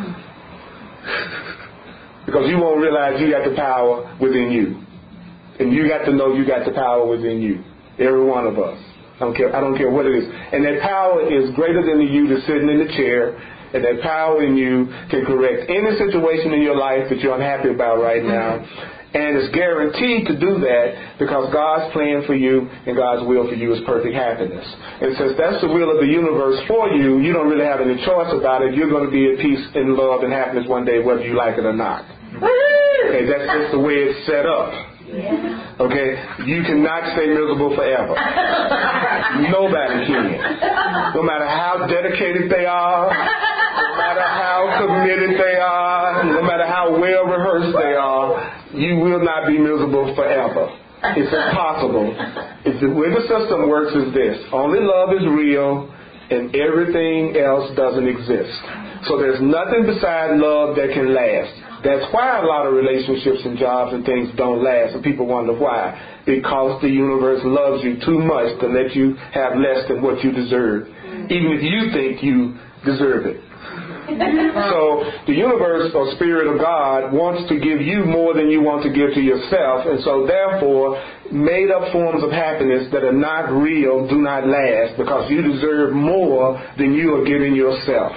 Because you won't realize you got the power within you. And you got to know you got the power within you. Every one of us. I don't care what it is. And that power is greater than you that's sitting in the chair. And that power in you can correct any situation in your life that you're unhappy about right now. And it's guaranteed to do that, because God's plan for you and God's will for you is perfect happiness. And since that's the will of the universe for you, you don't really have any choice about it. You're going to be at peace and love and happiness one day, whether you like it or not. Okay, that's just the way it's set up. Okay, you cannot stay miserable forever. Nobody can. No matter how dedicated they are, no matter how committed they are, no matter how well rehearsed they are, you will not be miserable forever. It's impossible. The way the system works is this: only love is real, and everything else doesn't exist. So there's nothing beside love that can last. That's why a lot of relationships and jobs and things don't last, and people wonder why. Because the universe loves you too much to let you have less than what you deserve, even if you think you deserve it. So the universe or spirit of God wants to give you more than you want to give to yourself, and so therefore made up forms of happiness that are not real do not last, because you deserve more than you are giving yourself.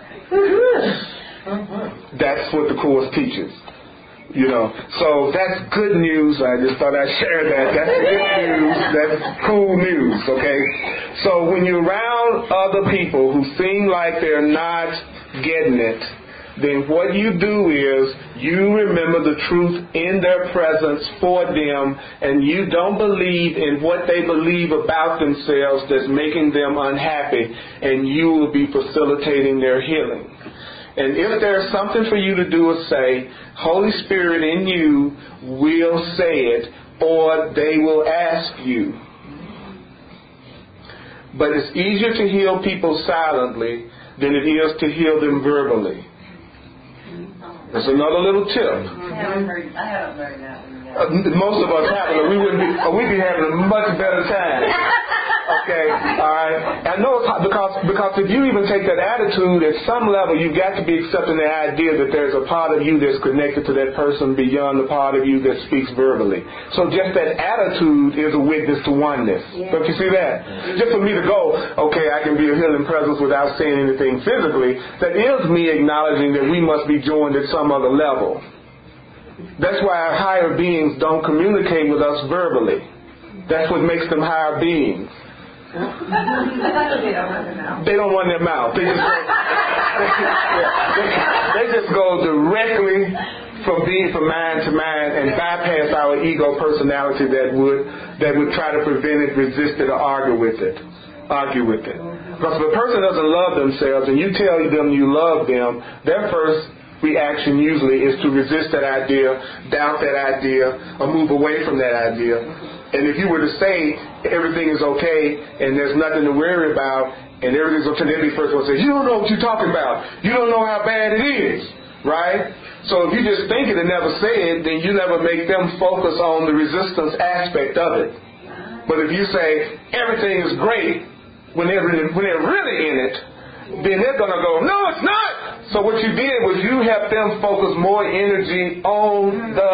That's what the Course teaches. You know, so that's good news. I just thought I'd share that. That's good news. That's cool news, okay? So when you're around other people who seem like they're not getting it, then what you do is you remember the truth in their presence for them, and you don't believe in what they believe about themselves that's making them unhappy, and you will be facilitating their healing. And if there's something for you to do or say, Holy Spirit in you will say it, or they will ask you. But it's easier to heal people silently than it is to heal them verbally. That's another little tip. I haven't heard that one yet. Most of us haven't. We'd be having a much better time. Okay, all right. I know it's because if you even take that attitude, at some level you've got to be accepting the idea that there's a part of you that's connected to that person beyond the part of you that speaks verbally. So just that attitude is a witness to oneness. Yeah. Don't you see that? Just for me to go, okay, I can be a healing presence without saying anything physically, that is me acknowledging that we must be joined at some other level. That's why our higher beings don't communicate with us verbally. That's what makes them higher beings. They don't run their mouth. They just go directly from mind to mind and bypass our ego personality that would try to prevent it, resist it, or argue with it. Because if a person doesn't love themselves and you tell them you love them, their first reaction usually is to resist that idea, doubt that idea, or move away from that idea. And if you were to say everything is okay and there's nothing to worry about and everything's okay, they'd be the first one to say, you don't know what you're talking about. You don't know how bad it is, right? So if you just think it and never say it, then you never make them focus on the resistance aspect of it. But if you say everything is great when they're really in it, then they're going to go, no, it's not. So what you did was you helped them focus more energy on the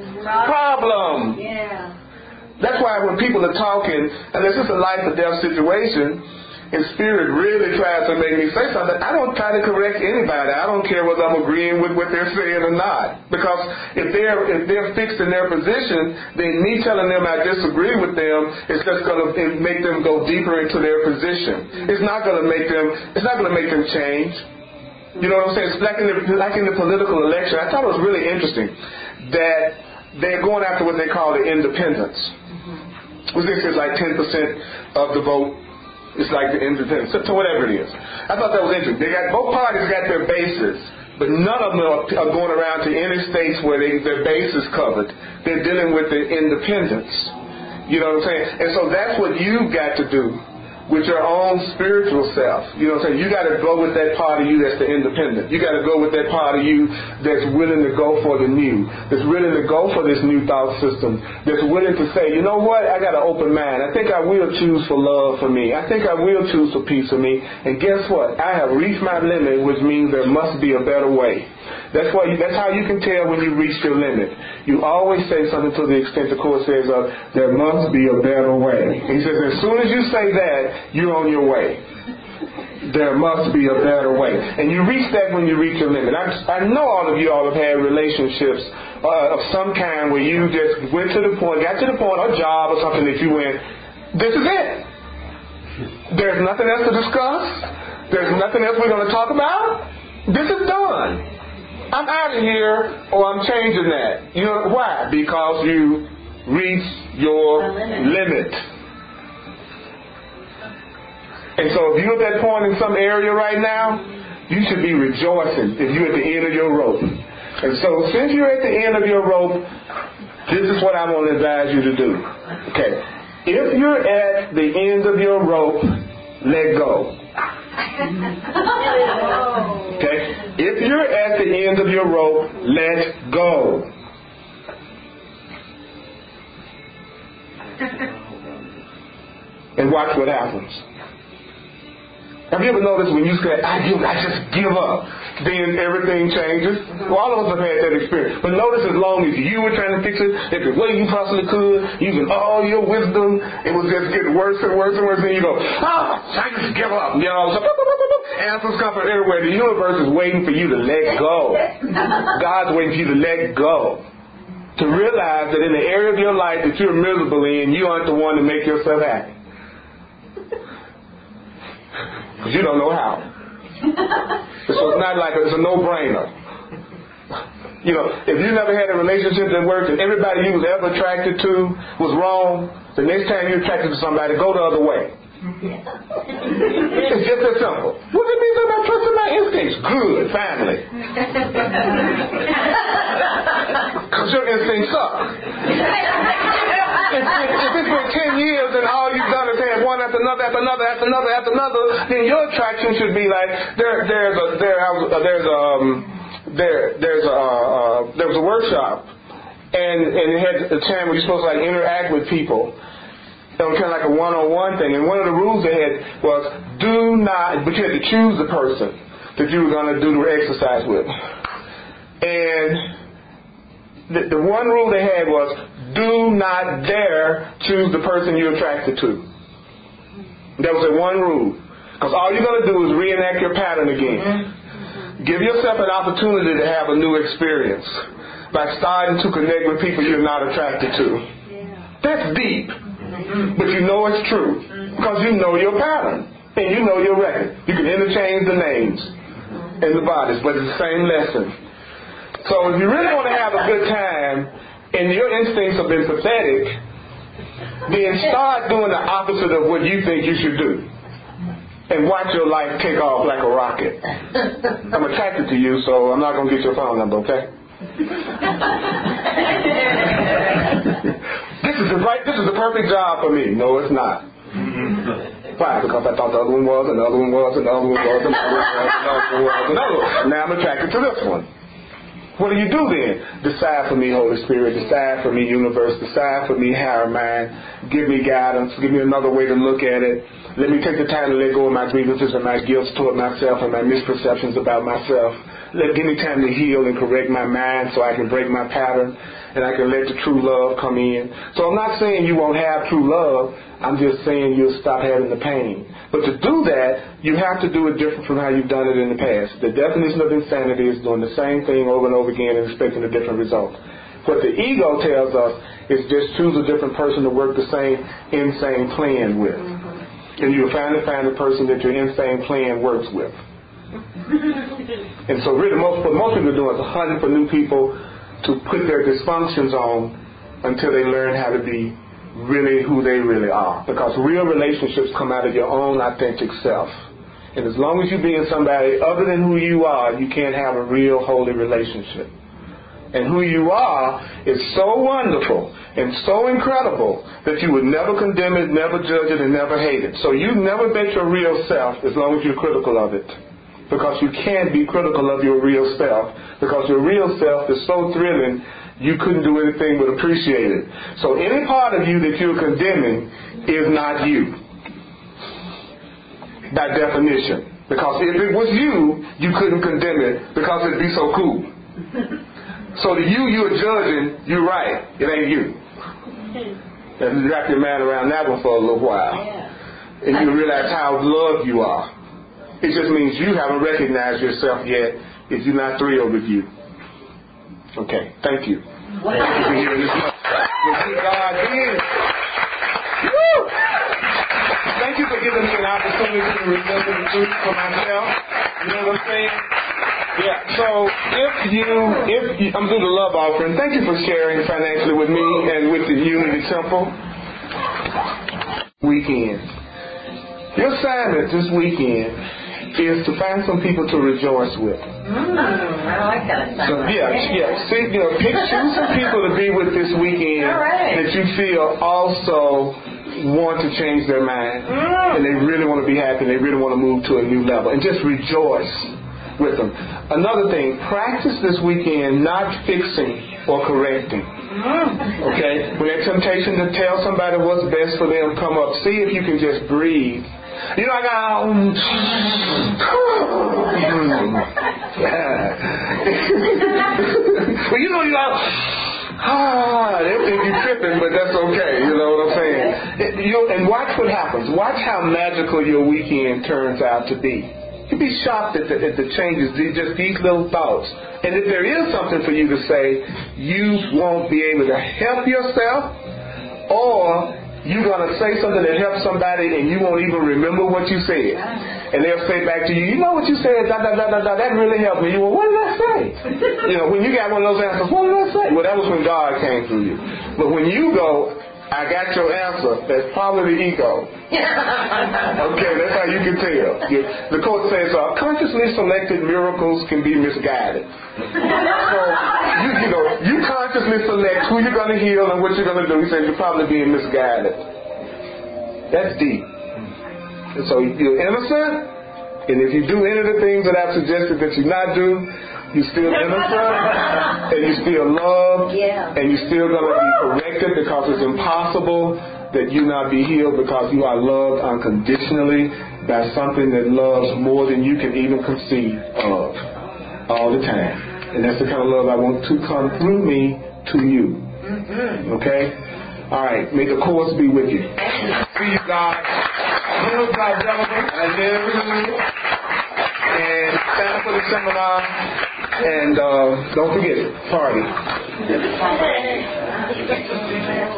problem. Yeah. That's why when people are talking, and it's just a life or death situation, and Spirit really tries to make me say something, I don't try to correct anybody. I don't care whether I'm agreeing with what they're saying or not. Because if they're fixed in their position, then me telling them I disagree with them is just going to make them go deeper into their position. It's not going to make them change. You know what I'm saying? It's like in the political election. I thought it was really interesting that they're going after what they call the independents. Which is like 10% of the vote. It's like the independents, so whatever it is. I thought that was interesting. Both parties got their bases, but none of them are going around to any states where their base is covered. They're dealing with the independents. You know what I'm saying? And so that's what you've got to do with your own spiritual self. You know what I'm saying? You got to go with that part of you that's the independent. You got to go with that part of you that's willing to go for the new, that's willing to go for this new thought system, that's willing to say, you know what, I got an open mind. I think I will choose for love for me. I think I will choose for peace for me. And guess what? I have reached my limit, which means there must be a better way. That's how you can tell when you reach your limit. You always say something to the extent the Course says, there must be a better way. He says, as soon as you say that, you're on your way. There must be a better way. And you reach that when you reach your limit. I know all of you all have had relationships of some kind where you just got to the point, or job or something that you went, this is it. There's nothing else to discuss. There's nothing else we're going to talk about. This is done. I'm out of here, or I'm changing that. You know why? Because you reach your limit. And so if you're at that point in some area right now, you should be rejoicing if you're at the end of your rope. And so since you're at the end of your rope, this is what I'm going to advise you to do. Okay. If you're at the end of your rope, let go. Okay? If you're at the end of your rope, let go. And watch what happens. Have you ever noticed when you say, I just give up? then everything changes. Well, all of us have had that experience. But notice, as long as you were trying to fix it, the way you possibly could, using all your wisdom, it was just getting worse and worse and worse. And you go, I just give up. You know, so answers come from everywhere. The universe is waiting for you to let go. God's waiting for you to let go. To realize that in the area of your life that you're miserable in, you aren't the one to make yourself happy. Because you don't know how. So it's not like it's a no-brainer. You know, if you never had a relationship that worked and everybody you was ever attracted to was wrong, the next time you're attracted to somebody, go the other way. It's just that simple. What does it mean about trusting my instincts? Good, family. Because your instincts suck. If it's been 10 years and all you've done is had one after another, then your attraction should be like there was a workshop and it had a time where you're supposed to like interact with people. Kind of like a one-on-one thing. And one of the rules they had was but you had to choose the person that you were going to do the exercise with. And the one rule they had was do not dare choose the person you're attracted to. That was the one rule. Because all you're going to do is reenact your pattern again. Give yourself an opportunity to have a new experience by starting to connect with people you're not attracted to. That's deep. But you know it's true because you know your pattern and you know your record. You can interchange the names and the bodies, but it's the same lesson. So if you really want to have a good time and your instincts have been pathetic, then start doing the opposite of what you think you should do and watch your life take off like a rocket. I'm attracted to you, so I'm not going to get your phone number, okay? This is the perfect job for me. No, it's not. Why? Because I thought the other one was, another one was, another one was, another one was, another one was, another one. Now I'm attracted to this one. What do you do then? Decide for me, Holy Spirit. Decide for me, universe. Decide for me, higher mind. Give me guidance. Give me another way to look at it. Let me take the time to let go of my grievances and my guilt toward myself and my misperceptions about myself. Give me time to heal and correct my mind so I can break my pattern and I can let the true love come in. So I'm not saying you won't have true love. I'm just saying you'll stop having the pain. But to do that, you have to do it different from how you've done it in the past. The definition of insanity is doing the same thing over and over again and expecting a different result. What the ego tells us is just choose a different person to work the same insane plan with. And you'll finally find the person that your insane plan works with. And so really what most people are doing is hunting for new people to put their dysfunctions on until they learn how to be really who they really are. Because real relationships come out of your own authentic self. And as long as you're being somebody other than who you are, you can't have a real holy relationship. And who you are is so wonderful and so incredible that you would never condemn it, never judge it, and never hate it. So you never bet your real self as long as you're critical of it. Because you can't be critical of your real self. Because your real self is so thrilling, you couldn't do anything but appreciate it. So any part of you that you're condemning is not you. By definition. Because if it was you, you couldn't condemn it because it'd be so cool. So the you you're judging, you're right. It ain't you. And you wrap your mind around that one for a little while. And you realize how loved you are. It just means you haven't recognized yourself yet if you're not thrilled with you. Okay, thank you. Thank you for hearing this. We'll see God in. Woo! Thank you for giving me an opportunity to remember the truth for myself. You know what I'm saying? Yeah, so if you I'm doing the love offering, thank you for sharing financially with me and with the Unity Temple. Weekend. Your assignment this weekend is to find some people to rejoice with. I like that assignment. So, see, choose some people to be with this weekend that you feel also want to change their mind and they really want to be happy and they really want to move to a new level and just rejoice with them. Another thing, practice this weekend not fixing or correcting. Okay? When that temptation to tell somebody what's best for them come up, see if you can just breathe. You know, Well, you know, they think you're tripping, but that's okay. You know what I'm saying? And watch what happens. Watch how magical your weekend turns out to be. You'd be shocked at the changes, just these little thoughts. And if there is something for you to say, you won't be able to help yourself, or you're going to say something that helps somebody and you won't even remember what you said. And they'll say back to you, you know what you said, that really helped me. You well, what did I say? You know, when you got one of those answers, what did I say? Well, that was when God came through you. But when you go, I got your answer, that's probably the ego. Okay, that's how you can tell. The quote says, consciously selected miracles can be misguided. So, you consciously select who you're going to heal and what you're going to do. He says you're probably being misguided. That's deep. And so you're innocent, and if you do any of the things that I've suggested that you not do, you're still innocent, and you still love, and you're still going to be corrected because it's impossible that you not be healed because you are loved unconditionally by something that loves more than you can even conceive of all the time. And that's the kind of love I want to come through me to you. Okay? All right. May the course be with you. See you guys. And sign up for the seminar. And don't forget it. Party.